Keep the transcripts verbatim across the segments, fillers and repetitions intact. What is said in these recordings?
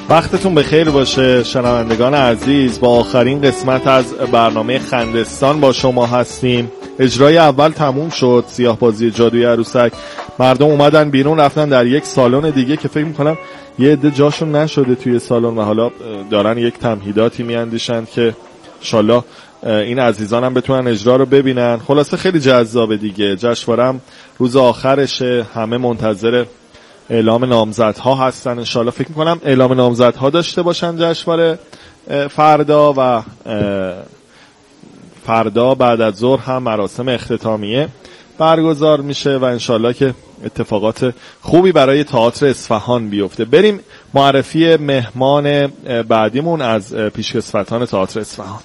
وقتتون بخیر باشه شنوندگان عزیز. با آخرین قسمت از برنامه خندستان با شما هستیم. اجرای اول تموم شد، سیاه بازی جادوی عروسک. مردم اومدن بیرون رفتن در یک سالن دیگه که فکر میکنم یه عده جاشون نشده توی سالن و حالا دارن یک تمهیداتی میاندیشن که انشالله این عزیزان هم بتونن اجرا رو ببینن. خلاصه خیلی جذابه دیگه. جشنواره روز آخرشه، همه منتظر اعلام نامزدها هستن. انشالله فکر میکنم اعلام نامزدها داشته باشن جشنواره فردا و فردا بعد از ظهر هم مراسم اختتامیه برگزار میشه و انشالله که اتفاقات خوبی برای تئاتر اصفهان بیفته. بریم معرفی مهمان بعدیمون از پیشکسوتان تئاتر اصفهان.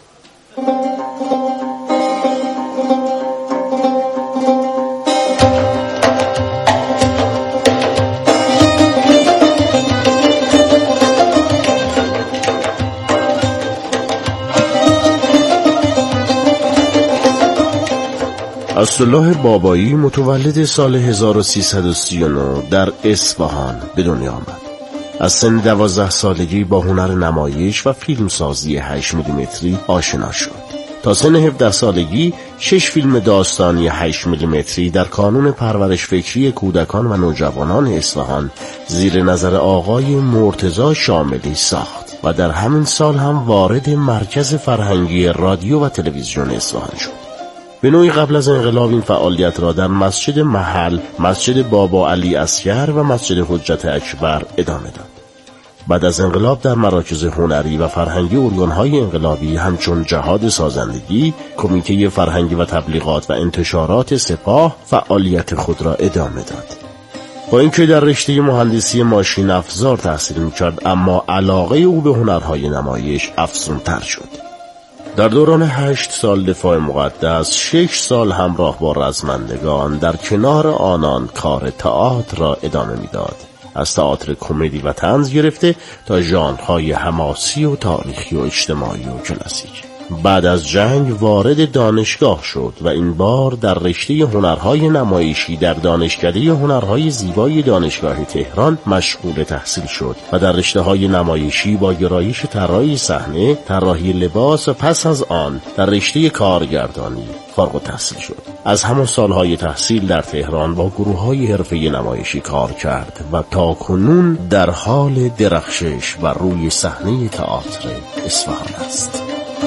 عبدالله بابایی متولد سال هزار و سیصد و سی و نه در اصفهان به دنیا آمد. از سن دوازده سالگی با هنر نمایش و فیلمسازی هشت میلیمتری آشنا شد. تا سن هفده سالگی شش فیلم داستانی هشت میلیمتری در کانون پرورش فکری کودکان و نوجوانان اصفهان زیر نظر آقای مرتضی شاملی ساخت و در همین سال هم وارد مرکز فرهنگی رادیو و تلویزیون اصفهان شد. به نوعی قبل از انقلاب این فعالیت را در مسجد محل، مسجد بابا علی اصغر و مسجد حجت اکبر ادامه داد. بعد از انقلاب در مراکز هنری و فرهنگی ارگان‌های انقلابی همچون جهاد سازندگی، کمیته فرهنگی و تبلیغات و انتشارات سپاه فعالیت خود را ادامه داد. با اینکه در رشته مهندسی ماشین افزار تحصیل می‌کرد، اما علاقه او به هنرهای نمایش افزون‌تر شد. در دوران هشت سال دفاع مقدس، شش سال همراه با رزمندگان در کنار آنان کار تئاتر را ادامه می‌داد. از تئاتر کمدی و طنز گرفته تا ژانرهای حماسی و تاریخی و اجتماعی و کلاسیک. بعد از جنگ وارد دانشگاه شد و این بار در رشته هنرهای نمایشی در دانشکده هنرهای زیبای دانشگاه تهران مشغول تحصیل شد و در رشته‌های نمایشی با گرایش طراحی صحنه، طراحی لباس و پس از آن در رشته کارگردانی فارغ التحصیل شد. از همان سالهای تحصیل در تهران با گروه‌های حرفه‌ای نمایشی کار کرد و تا کنون در حال درخشش و روی صحنه تئاتر اصفهان است.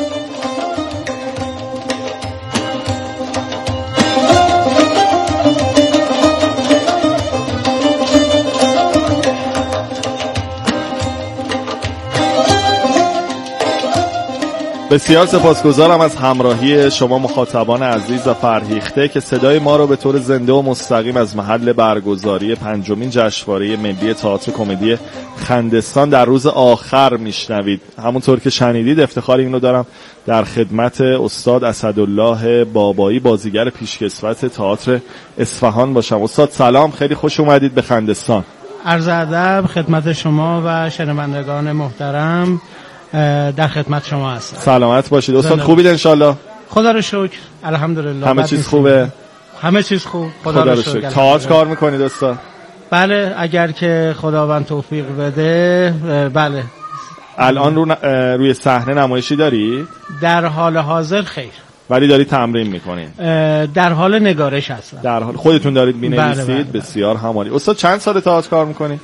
بسیار سپاسگزارم از همراهی شما مخاطبان عزیز و فرهیخته که صدای ما رو به طور زنده و مستقیم از محل برگزاری پنجمین جشنواره ملی تئاتر کمدی خندستان در روز آخر میشنوید. همونطور که شنیدید افتخار اینو دارم در خدمت استاد اسدالله بابایی، بازیگر پیشکسوت تئاتر اصفهان باشم. استاد سلام، خیلی خوش اومدید به خندستان. عرض ادب خدمت شما و شنوندگان محترم، در خدمت شما هستم. سلامت باشید استاد. خوبید انشالله؟ خدا رو شکر، الحمدلله. همه چیز خوبه؟ همه چیز خوب، خدا, خدا رو شکر. تئاتر کار میکنید استاد؟ بله، اگر که خداوند توفیق بده. بله. الان رو ن... روی صحنه نمایشی داری؟ در حال حاضر خیر. ولی داری تمرین میکنید؟ در حال نگارش هستم. در حال خودتون دارید مینویسید؟ بله بله بله. بسیار همالی. استاد چند سال تئاتر کار میکنید؟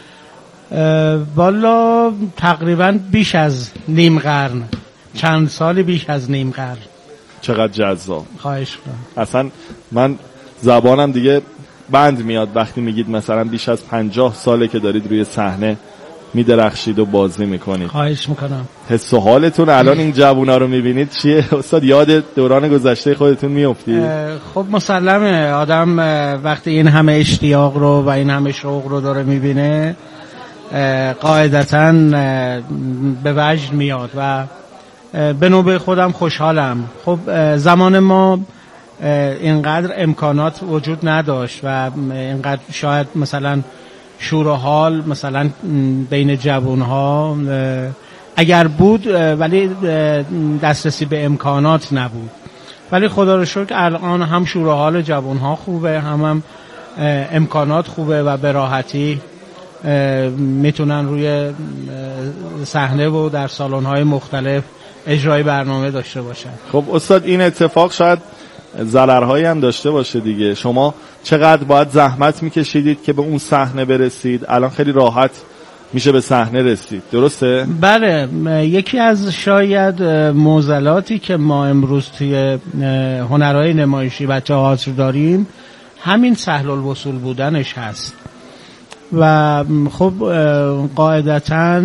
والا تقریبا بیش از نیم قرن، چند سال بیش از نیم قرن. چقدر جذاب. خواهش کنم. اصلا من زبانم دیگه بند میاد وقتی میگید مثلا بیش از پنجاه ساله که دارید روی صحنه میدرخشید و بازی میکنید. خواهش میکنم. حس و حالتون الان این جوونا رو میبینید چیه استاد؟ یاد دوران گذشته خودتون میافتید؟ خب مسلمه، آدم وقتی این همه اشتیاق رو و این همه شوق رو داره میبینه قاعدتاً به وجد میاد و به نوبه خودم خوشحالم. خب زمان ما اینقدر امکانات وجود نداشت و اینقدر شاید مثلا شور و حال مثلا بین جوانها اگر بود ولی دسترسی به امکانات نبود. ولی خدا رو شکر الان هم شور و حال جوانها خوبه، هم هم امکانات خوبه و به راحتی میتونن روی صحنه و در سالن‌های مختلف اجرای برنامه داشته باشن. خب استاد این اتفاق شاید ضررهایی هم داشته باشه دیگه. شما چقدر باید زحمت میکشیدید که به اون صحنه برسید؟ الان خیلی راحت میشه به صحنه رسید، درسته؟ بله، یکی از شاید معضلاتی که ما امروز توی هنرهای نمایشی و تئاتر داریم همین سهل الوصول بودنش هست و خب قاعدتاً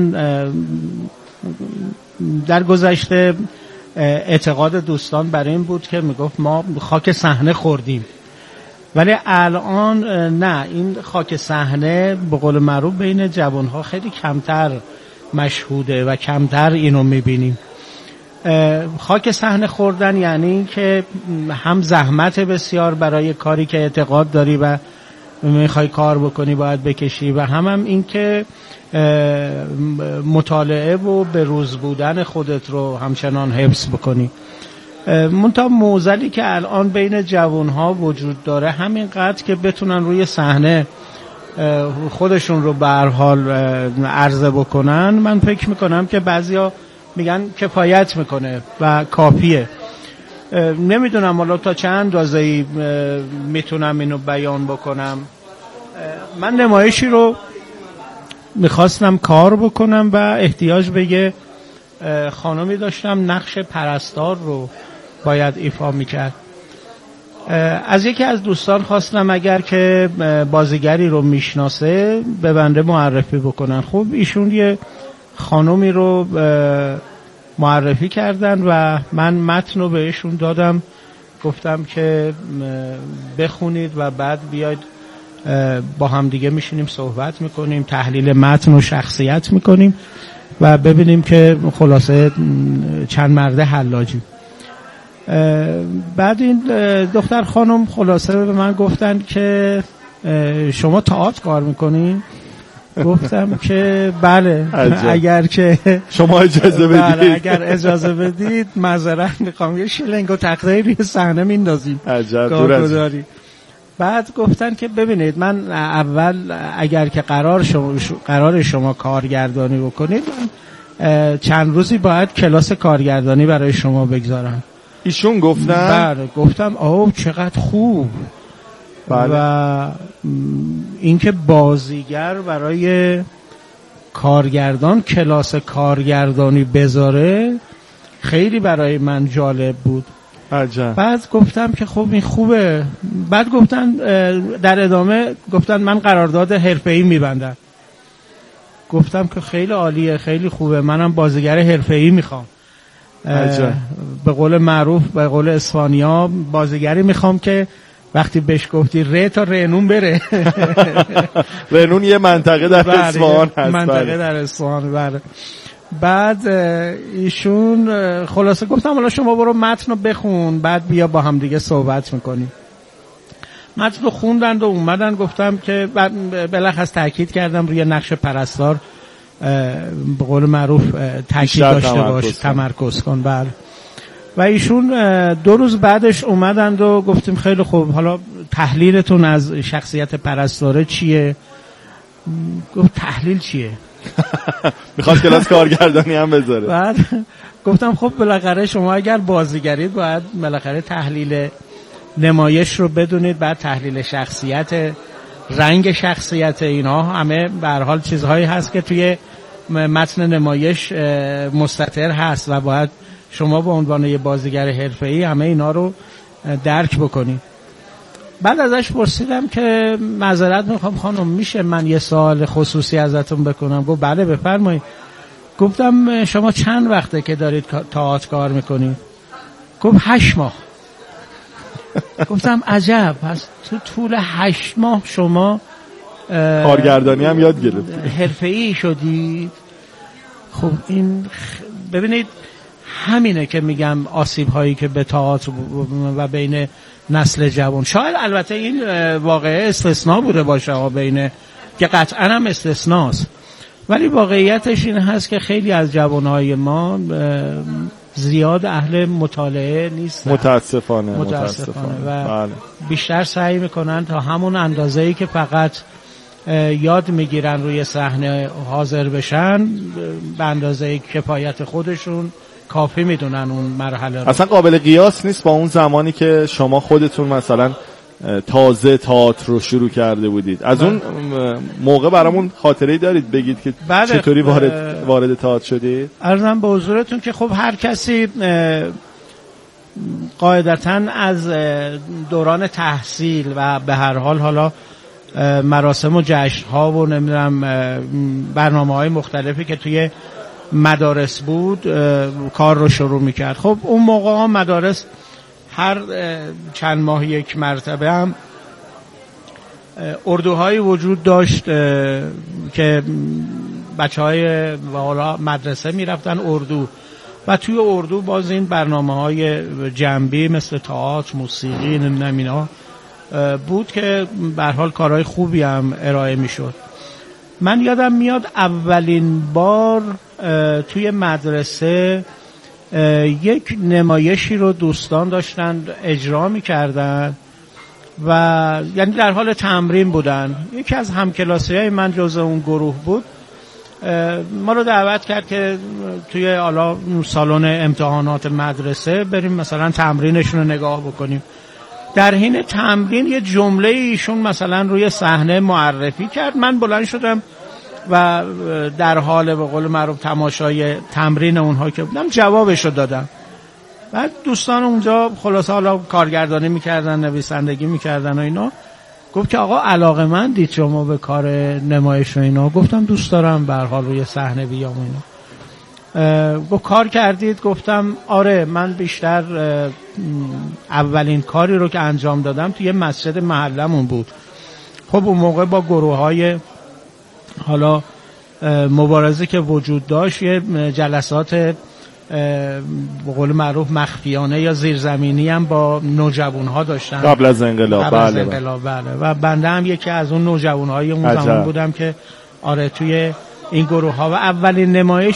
در گذشته اعتقاد دوستان بر این بود که میگفت ما خاک صحنه خوردیم، ولی الان نه، این خاک صحنه به قول معروف بین جوانها خیلی کمتر مشهوده و کمتر اینو میبینیم. خاک صحنه خوردن یعنی که هم زحمت بسیار برای کاری که اعتقاد داری و میخوای کار بکنی باید بکشی و هم هم این که مطالعه و به روز بودن خودت رو همچنان حفظ بکنی. منتها معضلی که الان بین جوانها وجود داره همینقدر که بتونن روی صحنه خودشون رو به هر حال عرضه بکنن، من فکر میکنم که بعضیا میگن کفایت میکنه و کافیه. نمیدونم حالا تا چند اندازه‌ای میتونم اینو بیان بکنم. من نمایشی رو میخواستم کار بکنم و احتیاج به یه خانمی داشتم، نقش پرستار رو باید ایفا میکرد. از یکی از دوستان خواستم اگر که بازیگری رو میشناسه به بنده معرفی بکنن. خب ایشون یه خانمی رو معرفی کردن و من متن رو بهشون دادم، گفتم که بخونید و بعد بیاید با هم دیگه میشینیم صحبت میکنیم، تحلیل متن و شخصیت میکنیم و ببینیم که خلاصه چند مرده حلاجی. بعد این دختر خانم خلاصه به من گفتن که شما تئاتر کار میکنین؟ گفتم که بله اگر که شما اجازه بدید. بله اگر اجازه بدید معذرت میخوام یه شیلنگ و تقدیر روی صحنه میندازیم. عجب دور. بعد گفتن که ببینید من اول اگر که قرار شما قرار شما کارگردانی بکنید من چند روزی باید کلاس کارگردانی برای شما بگذارم. ایشون گفتن؟ بله گفتم آه چقدر خوب. بله. و اینکه بازیگر برای کارگردان کلاس کارگردانی بذاره خیلی برای من جالب بود. عجب. بعد گفتم که خب این خوبه. بعد گفتن در ادامه گفتن من قرارداد حرفه‌ای میبندم. گفتم که خیلی عالیه، خیلی خوبه، منم بازیگر حرفه‌ای میخوام. به قول معروف به قول اسپانیا بازیگری میخوام که وقتی بهش گفتی ر تا رنون بره. رنون یه منطقه در اصفهان هست. منطقه در اصفهان بره. بعد ایشون خلاصه گفتم حالا شما برو متن رو بخون بعد بیا با هم دیگه صحبت میکنیم. متن رو خوندن و اومدن، گفتم که بالاخص تاکید کردم روی نقش پرستار به قول معروف تاکید داشته باش، تمرکز کن. بله. و ایشون دو روز بعدش اومدند و گفتیم خیلی خوب حالا تحلیلتون از شخصیت پرستاره چیه؟ گفت تحلیل چیه؟ میخواد کلاس کارگردانی هم بذاره. بعد گفتم خب بالاخره شما اگر بازیگرید باید بالاخره تحلیل نمایش رو بدونید، بعد تحلیل شخصیت، رنگ شخصیت، اینا همه به هر حال چیزهایی هست که توی متن نمایش مستتر هست و باید شما به عنوان یه بازیگر حرفه‌ای همه اینا رو درک بکنید. بعد ازش پرسیدم که معذرت میخوام خانم میشه من یه سوال خصوصی ازتون بکنم؟ گفت بله بفرمایید. گفتم شما چند وقته که دارید تئاتر کار میکنید؟ گفت هشت ماه. گفتم عجب، پس تو طول هشت ماه شما کارگردانی هم یاد گرفتید، حرفه‌ای شدید. خب این ببینید همینه که میگم آسیب هایی که به تئاتر و بین نسل جوان، شاید البته این واقعه استثناء بوده باشه بین که قطعا هم استثناست، ولی واقعیتش این هست که خیلی از جوانهای ما زیاد اهل مطالعه نیستن متاسفانه متاسفانه و بله. بیشتر سعی میکنن تا همون اندازه‌ای که فقط یاد میگیرن روی صحنه حاضر بشن، به اندازه کفایت خودشون کافی میدونن اون مرحله رو. اصلا قابل قیاس نیست با اون زمانی که شما خودتون مثلا تازه تئاتر رو شروع کرده بودید. از اون موقع برامون خاطره‌ای دارید بگید که بله چطوری وارد وارد تئاتر شدید؟ عرضم به حضورتون که خب هر کسی قاعدتاً از دوران تحصیل و به هر حال حالا مراسم و جشن‌ها و نمیدونم برنامه‌های مختلفی که توی مدارس بود کار رو شروع میکرد. خب اون موقع ها مدارس هر چند ماه یک مرتبه هم اردوهایی وجود داشت که بچه های حالا مدرسه میرفتن اردو و توی اردو باز این برنامه های جنبی مثل تئاتر، موسیقی، نمیدونم اینا بود که به هر حال کارهای خوبی هم ارائه میشد. من یادم میاد اولین بار توی مدرسه یک نمایشی رو دوستان داشتن اجرا میکردن و یعنی در حال تمرین بودن. یکی از همکلاسی‌های من جزء اون گروه بود، ما رو دعوت کرد که توی حالا سالن امتحانات مدرسه بریم مثلا تمرینشون رو نگاه بکنیم. در حین تمرین یه جمله ایشون مثلا روی صحنه معرفی کرد، من بلند شدم و در حال به قول معروف تماشای تمرین اونها که بودم جوابشو دادم. بعد دوستان اونجا خلاصه حالا کارگردانی میکردن، نویسندگی میکردن و اینا، گفت که آقا علاقه‌مندید شما به کار نمایش و اینا؟ گفتم دوست دارم به هر حال روی صحنه بیام و اینا. گفت کار کردید؟ گفتم آره، من بیشتر اولین کاری رو که انجام دادم توی مسجد محلمون بود. خب اون موقع با گروه‌های حالا مبارزه که وجود داشت یه جلسات به قول معروف مخفیانه یا زیرزمینی هم با نوجوان‌ها داشتن قبل از انقلاب. قبل از بله انقلاب بله. و بنده هم یکی از اون نوجوان‌های اون عجب. زمان بودم که آره توی این گروه‌ها و اولین نمایش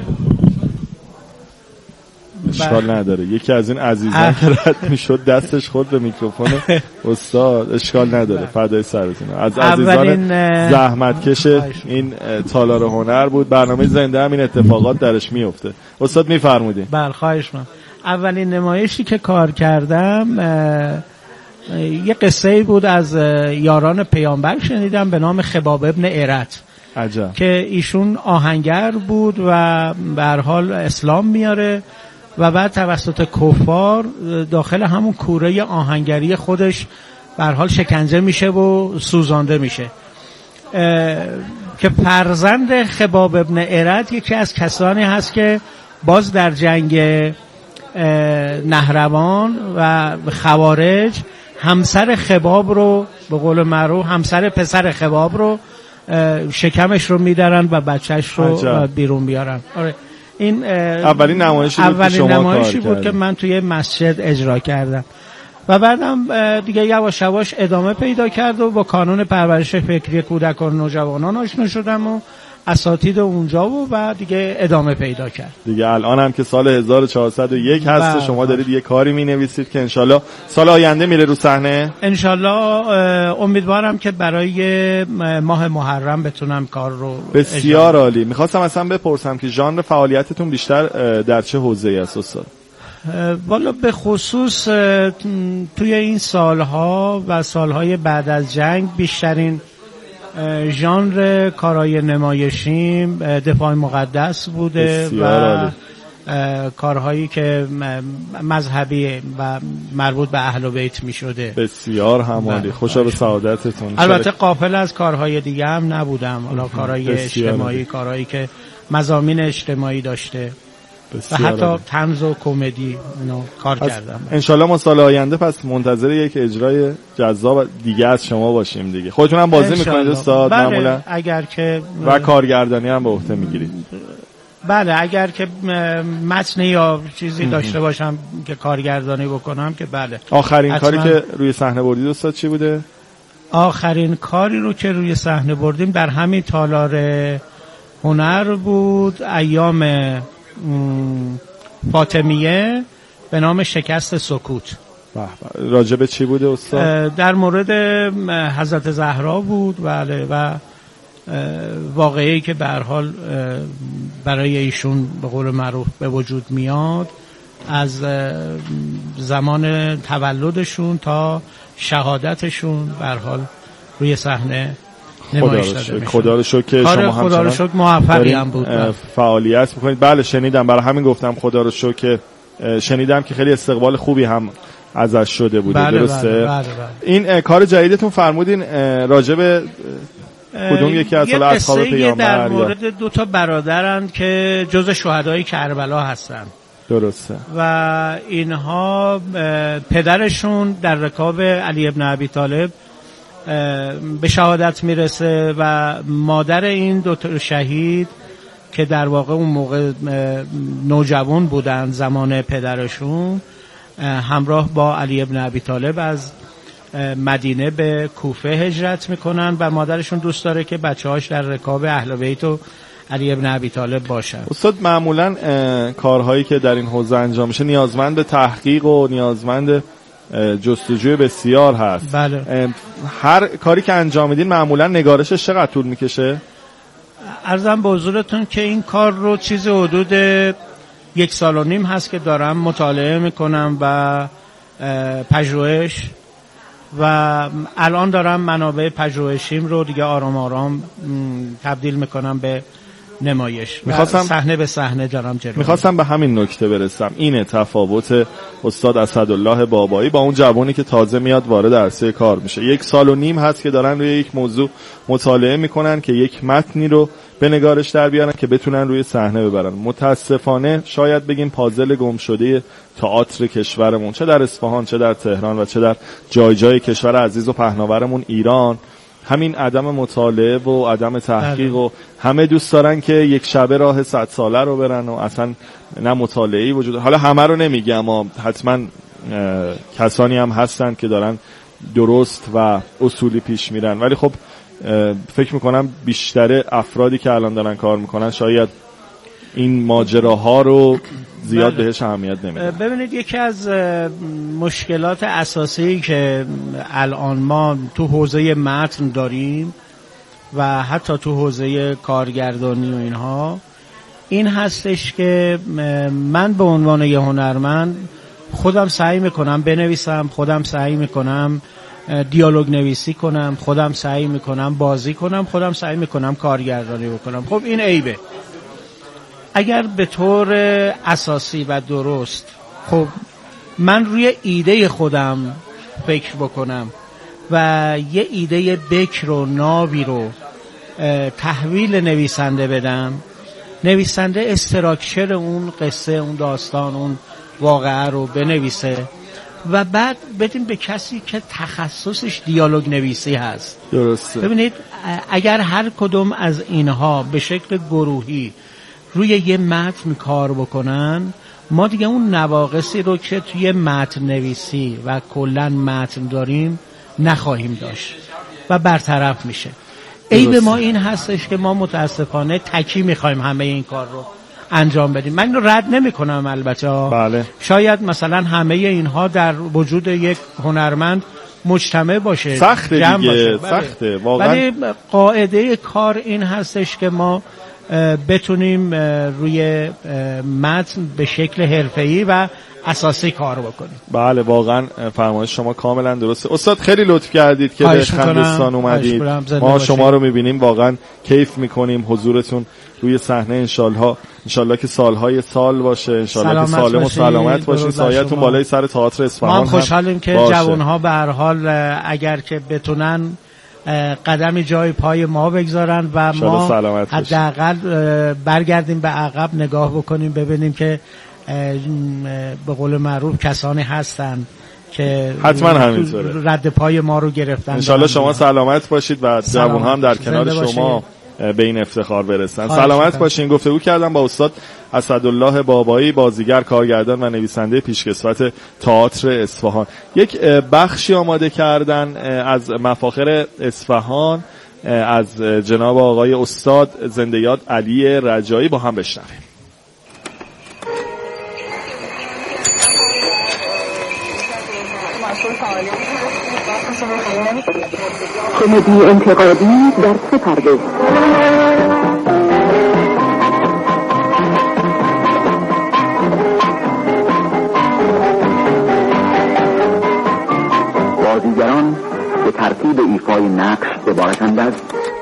اشکال نداره یکی از این عزیزان که رد میشد دستش خورد به میکروفون استاد، اشکال نداره، فدای سرتون. از عزیزان زحمتکش این تالار هنر بود. برنامه زنده هم این اتفاقات درش میفته. استاد میفرمودین. بله خواهش می‌کنم. اولین نمایشی که کار کردم یه قصه‌ای بود از یاران پیامبر شنیدم به نام خباب ابن ارت. عجب. که ایشون آهنگر بود و به هر حال اسلام میاره و بعد توسط کفار داخل همون کوره آهنگری خودش به هر حال شکنجه میشه و سوزانده میشه. که فرزند خباب ابن ارت یکی از کسانی هست که باز در جنگ نهروان و خوارج همسر خباب رو به قول معروف همسر پسر خباب رو شکمش رو میدارن و بچهش رو بیرون بیارن. آره این اولین نمایشی بود اولین که شما نمایشی کار بود که من توی مسجد اجرا کردم و بعدم دیگه یواش یواش ادامه پیدا کرد و با کانون پرورش فکری کودکان و نوجوانان آشنا شدم و اساتید اونجا و بعد دیگه ادامه پیدا کرد. دیگه الان هم که سال هزار و چهارصد و یک هست شما دارید یه کاری می‌نویسید که انشالله سال آینده میره رو صحنه. انشالله امیدوارم که برای ماه محرم بتونم کار رو. بسیار عالی. میخواستم اصلا بپرسم که ژانر فعالیتتون بیشتر در چه حوزه‌ای است استاد؟ والا به خصوص توی این سالها و سالهای بعد از جنگ بیشترین ژانر کارهای نمایشیم دفاع مقدس بوده و کارهایی که مذهبی و مربوط به اهل بیت می شده. بسیار همالی. خوشا به سعادتتون. البته غافل از کارهای دیگه هم نبودم، حالا کارهای اجتماعی، کارهایی که مضامین اجتماعی داشته و حتی طنز و کمدی اینو کار کردم. انشالله ما سال آینده پس منتظر یک اجرای جذاب دیگه از شما باشیم دیگه. خودتون هم بازی میکنید استاد؟ بله معمولا اگر که و کارگردانی هم به عهده میگیرید؟ بله اگر که متنی یا چیزی داشته باشم که کارگردانی بکنم که بله. آخرین حتما. کاری که روی صحنه بردید استاد چی بوده؟ آخرین کاری رو که روی صحنه بردیم در همین تالار هنر بود، ایام فاطمیه، به نام شکست سکوت. راجع به چی بوده استاد؟ در مورد حضرت زهرا بود، بله، و واقعی که به هر حال برای ایشون به قول معروف به وجود میاد از زمان تولدشون تا شهادتشون به هر حال روی صحنه نمایش داده میشه. خدا رو شکر که شما همچنان خدا رو شکر موفقی هم بود فعالیت میکنید. بله شنیدم، برای همین گفتم خدا رو شکر که شنیدم که خیلی استقبال خوبی هم ازش شده بوده. بله درسته؟ بله بله بله. این کار جدیدتون فرمودین راجع به کدوم یکی از اصحاب پیامبر؟ در مورد دو تا برادرن که جز شهدای کربلا هستن. درسته. و اینها پدرشون در رکاب علی ابن ابی طالب به شهادت میرسه و مادر این دو تا شهید که در واقع اون موقع نوجوان بودن زمان پدرشون، همراه با علی ابن ابی طالب از مدینه به کوفه هجرت میکنن و مادرشون دوست داره که بچه‌هاش در رکاب اهل بیت و علی ابن ابی طالب باشن. استاد معمولاً کارهایی که در این حوزه انجام میشه نیازمند به تحقیق و نیازمند جستجوی بسیار هست. بله. هر کاری که انجام میدین معمولاً نگارشش چقدر طول میکشه؟ عرضم به حضورتون که این کار رو چیز حدود یک سال و نیم هست که دارم مطالعه میکنم و پژوهش، و الان دارم منابع پژوهشیم رو دیگه آرام آرام تبدیل میکنم به نمایش. میخواستم صحنه به صحنه دارم جلو. میخواستم به همین نکته برسم. اینه تفاوت استاد اسدالله بابایی با اون جوانی که تازه میاد وارد عرصه کار میشه. یک سال و نیم هست که دارن روی یک موضوع مطالعه میکنن که یک متنی رو به نگارش در بیارن که بتونن روی صحنه ببرن. متاسفانه شاید بگیم پازل گم شده تئاتر کشورمون، چه در اصفهان چه در تهران و چه در جای جای کشور عزیز و پهناورمون ایران، همین عدم مطالعه و عدم تحقیق و همه دوست دارن که یک شبه راه صد ساله رو برن و اصلا نه مطالعه‌ای وجود. حالا همه رو نمیگم، اما حتما کسانی هم هستن که دارن درست و اصولی پیش میرن، ولی خب فکر میکنم بیشتر افرادی که الان دارن کار میکنن شاید این ماجراها رو زیاد بله. بهش اهمیت نمیدن. ببینید یکی از مشکلات اساسی که الان ما تو حوزه متن داریم و حتی تو حوزه کارگردانی و اینها این هستش که من به عنوان یه هنرمند خودم سعی میکنم بنویسم، خودم سعی میکنم دیالوگ نویسی کنم، خودم سعی میکنم بازی کنم، خودم سعی میکنم کارگردانی بکنم. خب این عیبه. اگر به طور اساسی و درست خب من روی ایده خودم فکر بکنم و یه ایده بکر و ناوی رو تحویل نویسنده بدم، نویسنده استراکچر اون قصه، اون داستان، اون واقعه رو بنویسه و بعد بدیم به کسی که تخصصش دیالوگ نویسی هست. درسته. ببینید اگر هر کدوم از اینها به شکل گروهی روی یه متن کار بکنن، ما دیگه اون نواقصی رو که توی متن نویسی و کلن متن داریم نخواهیم داشت و برطرف میشه. عیب ما این هستش که ما متاسفانه تکی میخوایم همه این کار رو انجام بدیم. من رو رد نمی کنم البته. بله. شاید مثلا همه اینها در وجود یک هنرمند مجتمع باشه، سخته دیگه، سخته واقعا. ولی قاعده کار این هستش که ما بتونیم روی متن به شکل حرفه‌ای و اساسی کار بکنیم. بله واقعا فرمایش شما کاملا درسته. استاد خیلی لطف کردید که به خندستان اومدید. ما شما رو میبینیم واقعا کیف میکنیم. حضورتون روی صحنه انشالله انشالله که سالهای سال باشه، انشالله که سالم و سلامت باشین، سایتون بالای سر تئاتر اصفهان. ما هم خوشحالیم که جوانها به هر حال اگر که بتونن قدمی جای پای ما بگذارن و ما حداقل برگردیم به عقب نگاه بکنیم ببینیم که به قول معروف کسانی هستن که حتما همینطوره رد پای ما رو گرفتن. انشالله شما سلامت باشید و جوانها هم در کنار شما به این افتخار برسن. سلامت باشین. گفتگو کردم با استاد اسدالله بابایی، بازیگر، کارگردان و نویسنده پیشکسوت تئاتر اصفهان. یک بخشی آماده کردن از مفاخر اصفهان از جناب آقای استاد زنده یاد علی رجایی، با هم بشنویم. کمدی انتقادی در سه پرده. بازیگران به ترتیب ایفای نقش عبارتند از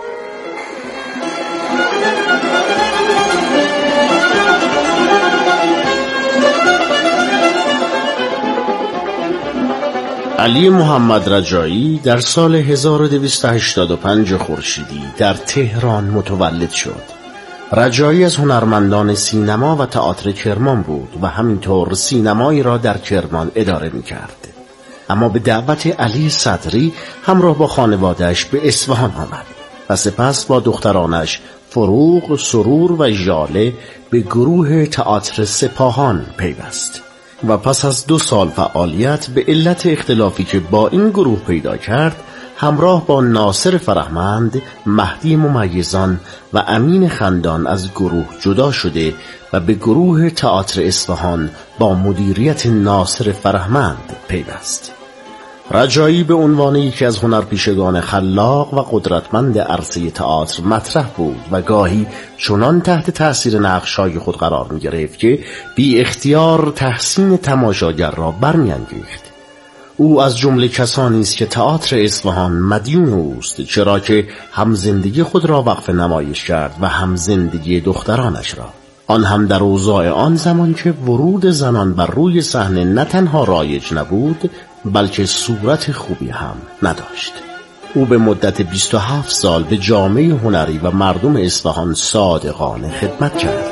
علی محمد رجایی در سال هزار و دویست و هشتاد و پنج خورشیدی در تهران متولد شد. رجایی از هنرمندان سینما و تئاتر کرمان بود و همینطور سینمایی را در کرمان اداره می‌کرد. اما به دعوت علی صدری همراه با خانواده‌اش به اصفهان آمد و سپس با دخترانش فروغ، سرور و ژاله به گروه تئاتر سپاهان پیوست و پس از دو سال فعالیت به علت اختلافی که با این گروه پیدا کرد همراه با ناصر فرهمند، مهدی ممیزان و امین خندان از گروه جدا شده و به گروه تئاتر اصفهان با مدیریت ناصر فرهمند پیوست. رجایی به عنوان یکی از هنرپیشگان خلاق و قدرتمند عرصه تئاتر مطرح بود و گاهی چنان تحت تأثیر نقش‌های خود قرار می‌گرفت که بی اختیار تحسین تماشاگر را برمی‌انگیخت. او از جمله کسانی است که تئاتر اصفهان مدیون اوست، چرا که هم زندگی خود را وقف نمایش کرد و هم زندگی دخترانش را، آن هم در اوضاع آن زمان که ورود زنان بر روی صحنه نه تنها رایج نبود بلکه صورت خوبی هم نداشت. او به مدت بیست و هفت سال به جامعه هنری و مردم اصفهان صادقانه خدمت کرد.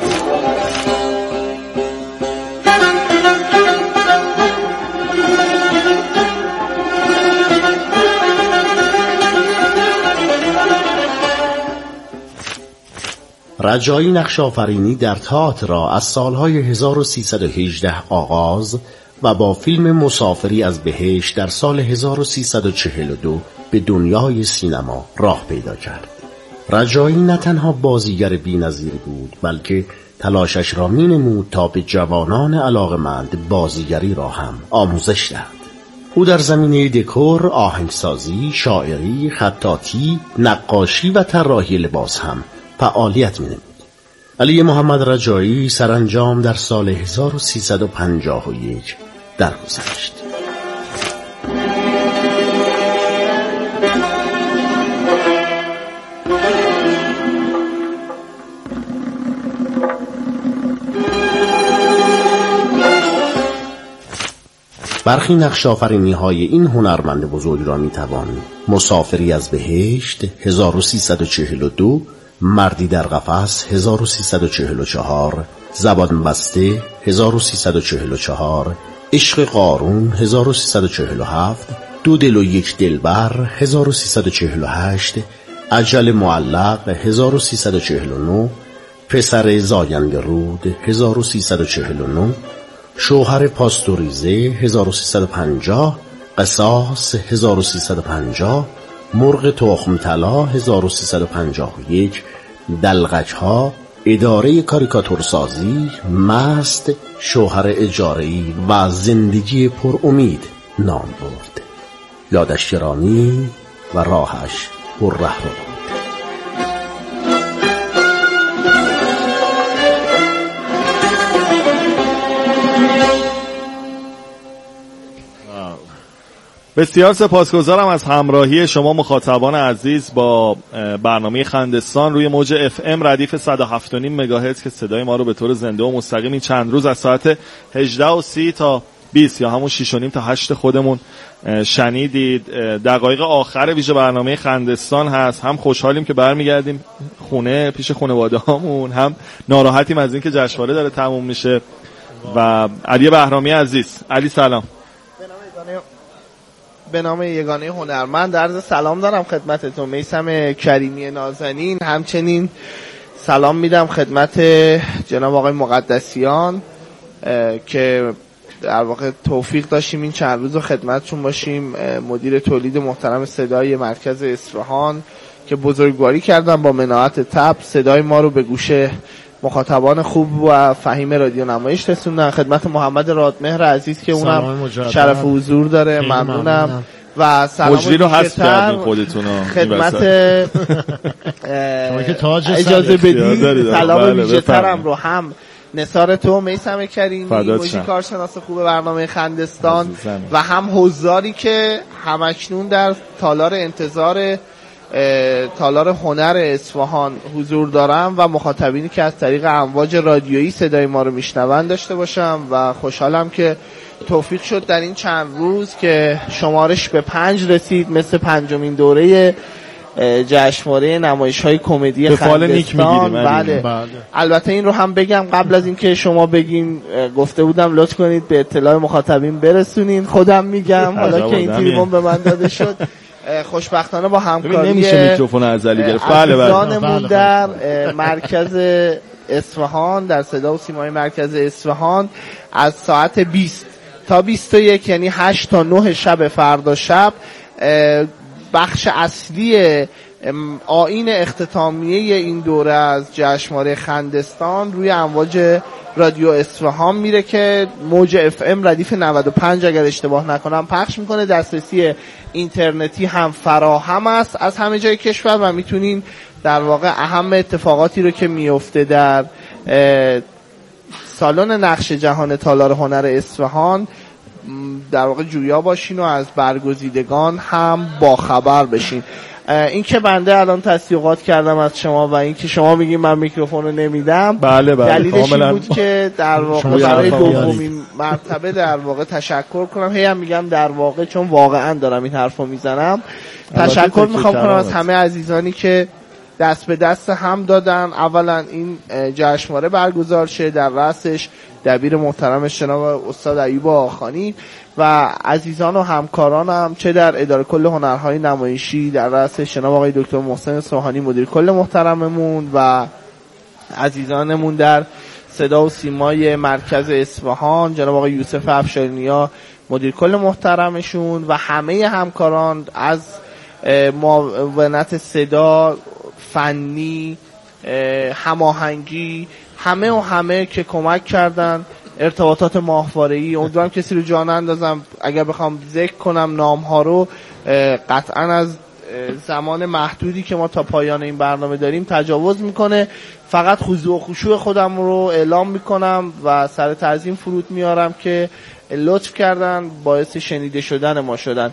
رجایی نقش آفرینی در تئاتر را از سالهای هزار و سیصد و هجده آغاز و با فیلم مسافری از بهشت در سال هزار و سیصد و چهل و دو به دنیای سینما راه پیدا کرد. رجایی نه تنها بازیگر بی‌نظیر بود بلکه تلاشش را می‌نمود تا به جوانان علاقه‌مند بازیگری را هم آموزش دهد. او در زمینه دکور، آهنگسازی، شاعری، خطاطی، نقاشی و طراحی لباس هم فعالیت می‌نمود. علی محمد رجایی سرانجام در سال هزار و سیصد و پنجاه و یک درگذشت. برخی نقش آفرینی های این هنرمند بزرگ را میتوان مسافری از بهشت هزار و سیصد و چهل و دو، مردی در قفس هزار و سیصد و چهل و چهار، زبان بسته هزار و سیصد و چهل و چهار، عشق قارون هزار و سیصد و چهل و هفت، دو دل و یک دلبر هزار و سیصد و چهل و هشت، اجل معلق هزار و سیصد و چهل و نه، پسر زاینده رود هزار و سیصد و چهل و نه، شوهر پاستوریزه هزار و سیصد و پنجاه، قصاص هزار و سیصد و پنجاه، مرغ تخم طلا هزار و سیصد و پنجاه و یک، دلغچ‌ها، اداره کاریکاتورسازی، مست، شوهر اجاره‌ای و زندگی پر امید نام برد. یادش گرامی و راهش پر رهرو بود. بسیار سپاسگزارم از همراهی شما مخاطبان عزیز با برنامه خندستان روی موج اف ام ردیف صد و هفت و نیم مگاهرتز که صدای ما رو به طور زنده و مستقیم این چند روز از ساعت هجده و سی تا بیست یا همون شش و نیم تا هشت خودمون شنیدید. دقایق آخر ویژه برنامه خندستان هست. هم خوشحالیم که برمیگردیم خونه پیش خانواده هامون، هم ناراحتیم از این که جشنواره داره تموم میشه. و علی بهرامی عزیز، علی سلام. به نام یگانه هنرمند عرض سلام دارم خدمتتون. میثم کریمی نازنین، همچنین سلام میدم خدمت جناب آقای مقدسیان که در واقع توفیق داشتیم این چند روز خدمتشون باشیم، مدیر تولید محترم صدای مرکز اصفهان که بزرگواری کردن با مناعت تب صدای ما رو به گوش مخاطبان خوب و فهیم رادیو نمایش رسوندن. خدمت محمد رادمهر عزیز که اونم شرف حضور داره ممنونم. و سلام مجری رو حذف کردین خودتون خدمت شما که تاج اجازه بدید سلام ویژه‌ترم رو هم نثار تو میثم کریمی موزیک کارشناس خوب برنامه خندستان و هم حضاری که همکنون در تالار انتظار تالار هنر اصفهان حضور دارم و مخاطبینی که از طریق امواج رادیویی صدای ما رو میشنون داشته باشم و خوشحالم که توفیق شد در این چند روز که شمارش به پنج رسید، مثل پنجمین دوره جشنواره نمایش‌های کمدی خندستان. بله. بله. البته این رو هم بگم قبل از اینکه شما بگین، گفته بودم لطف کنید به اطلاع مخاطبین برسونین، خودم میگم حالا که این تریبون به من داده شد. خوشبختانه با همکاری نمیشه میکروفون ازلی گرفت. بله بله. در مرکز اصفهان، در صدا و سیمای مرکز اصفهان از ساعت بیست تا بیست و یک، یعنی هشت تا نه شب فردا شب، بخش اصلی آیین اختتامیه این دوره از جشنواره خندستان روی امواج رادیو اصفهان میره که موج اف ام ردیف نود و پنج اگر اشتباه نکنم پخش میکنه. دسترسی اینترنتی هم فراهم است از همه جای کشور و میتونین در واقع اهم اتفاقاتی رو که میفته در سالن نقش جهان تالار هنر اصفهان در واقع جویا باشین و از برگزیدگان هم با خبر بشین. این که بنده الان تصدیقات کردم از شما و این که شما میگین من میکروفون رو نمیدم، بله بله، دلیلش این بود که در واقع برای دومین مرتبه در واقع تشکر کنم. هی هم میگم در واقع چون واقعا دارم این حرف رو میزنم. تشکر میخوام کنم از همه عزیزانی که دست به دست هم دادن اولا این جشنواره برگزار شه، در رأسش دبیر محترمش جناب استاد ایوب آخانی و عزیزان و همکارانم، چه در اداره کل هنرهای نمایشی در رأسش جناب آقای دکتر محسن سوهانی مدیر کل محترممون و عزیزانمون در صدا و سیمای مرکز اصفهان جناب آقای یوسف افشارینیا مدیر کل محترمشون و همه همکاران از معاونت صدا، فنی، هماهنگی، همه و همه که کمک کردن، ارتباطات ماهواره‌ای. امیدوارم کسی رو جا نندازم، اگر بخوام ذکر کنم نام ها رو قطعا از زمان محدودی که ما تا پایان این برنامه داریم تجاوز میکنه. فقط خضوع و خشوع خودم رو اعلام میکنم و سر تعظیم فرود میارم که لطف کردن، باعث شنیده شدن ما شدن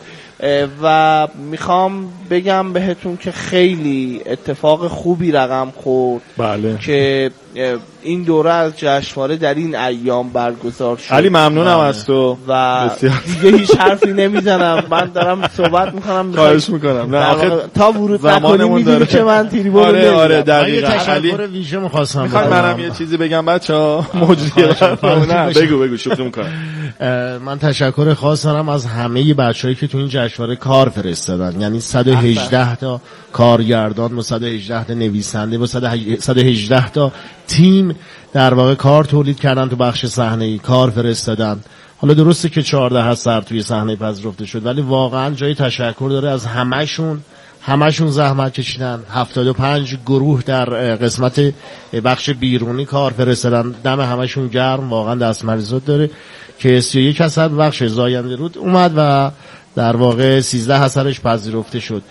و میخوام بگم بهتون که خیلی اتفاق خوبی رقم خورد. بله. که این دوره از جشنواره در این ایام برگزار شد. علی ممنونم از تو و دیگه هیچ حرفی نمیزنم، من دارم صحبت میکنم. خواهش میکنم. نه آخه تا ورود نکنی میدونی که من تریبون آره نمیدونم. آره دقیقاً. علی ویژه می‌خواستم میخوام منم یه چیزی بگم بچه‌ها. مجری نه بگو بگو شوخی میکنم. من تشکر خاص دارم از همه بچه‌هایی که تو این جشنواره کار فرستادن، یعنی صد و هجده تا کارگردان و صد و هجده تا نویسنده و صد و هجده تا تیم در واقع کار تولید کردن، تو بخش صحنه‌ای کار فرستادن. حالا درسته که چهارده هست سر توی صحنه پذیرفته شد، ولی واقعا جای تشکر داره از همه‌شون. همه‌شون زحمت کشیدن. هفتاد و پنج گروه در قسمت بخش بیرونی کار فرستادن، دم همه‌شون گرم، واقعا دستمریزات داره که سی و یک اثر بخش زاینده رود اومد و در واقع سیزده اثرش پذیرفته شد.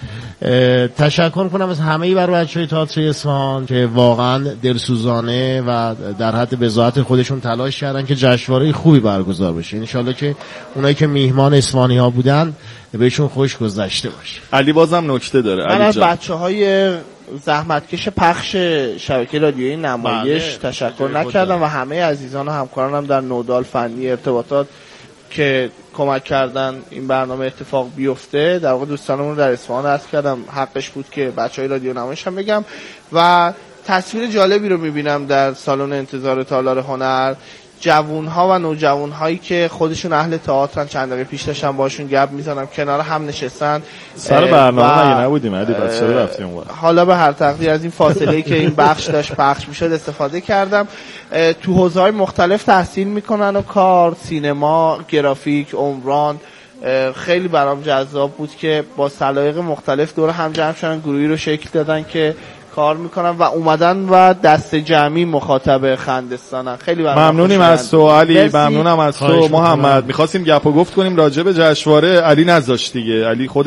تشکر کنم از همه بر بچه‌های تئاتر اصفهان که واقعا دلسوزانه و در حد بضاعت خودشون تلاش کردن که جشنواره خوبی برگزار بشه. ان شاءالله که اونایی که میهمان اصفهانی‌ها بودن بهشون خوش گذشته باشه. علی بازم نکته داره. من از بچه‌های زحمتکش پخش شبکه رادیویی نمایش بله. تشکر نکردم و همه عزیزان و همکارانم در نودال فنی ارتباطات که کمک کردن این برنامه اتفاق بیفته. در واقع دوستانمون در اصفهان عرض کردم، حقش بود که بچهای رادیو نمایش هم بگم. و تصویر جالبی رو میبینم در سالن انتظار تالار هنر، جوانها و نوجوانهایی که خودشون اهل تئاترن. چند دقیقه پیش داشتم باشون گپ میزنم، کنار هم نشستن. سر برنامه مگه نبودیم علی؟ بچه رو رفتیم اون. حالا به هر تقدیر از این فاصله‌ای که این بخش داشت پخش میشد استفاده کردم. تو حوزه‌های مختلف تحصیل میکنن و کار، سینما، گرافیک، عمران. خیلی برام جذاب بود که با سلایق مختلف دور هم جمع شدن، گروهی رو شکل دادن که کار میکنن و اومدن و دست جمعی مخاطب خندستانن. خیلی ممنونیم از تو علی، ممنونم از تو محمد. میخواستیم گپ و گفت کنیم راجع به جشنواره، علی نذاشت دیگه. علی خود